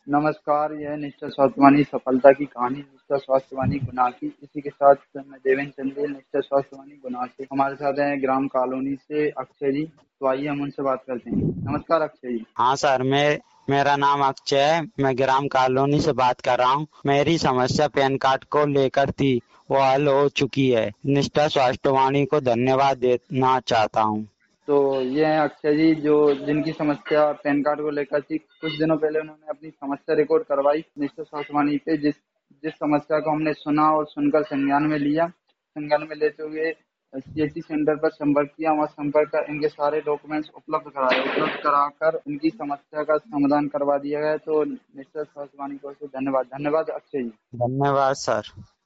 नमस्कार, यह निष्ठा स्वास्थ्यवानी सफलता की कहानी निष्ठा स्वास्थ्यवानी गुना की। इसी के साथ मैं देवेंद्र चंदेल निष्ठा स्वास्थ्यवानी गुना से। हमारे साथ हैं ग्राम कॉलोनी से अक्षय जी। तो आइए हम उनसे बात करते हैं। नमस्कार अक्षय जी। हाँ सर, मेरा नाम अक्षय है। मैं ग्राम कॉलोनी से बात कर रहा हूँ। मेरी समस्या पैन कार्ड को लेकर थी, वो हल हो चुकी है। निष्ठा स्वास्थ्यवाणी को धन्यवाद देना चाहता हूँ। तो ये हैं अक्षय जी जो जिनकी समस्या पैन कार्ड को लेकर थी। कुछ दिनों पहले उन्होंने अपनी समस्या रिकॉर्ड करवाई निष्ठा स्वास्थ्यवानी पे। जिस जिस समस्या को हमने सुना और सुनकर संज्ञान में लिया। संज्ञान में लेते हुए सीएचसी सेंटर पर संपर्क किया। वहाँ संपर्क कर इनके सारे डॉक्यूमेंट्स उपलब्ध कराए। उपलब्ध कराकर इनकी समस्या का समाधान करवा दिया गया। तो निष्ठा स्वास्थ्यवाणी को धन्यवाद। धन्यवाद अक्षय जी। धन्यवाद सर।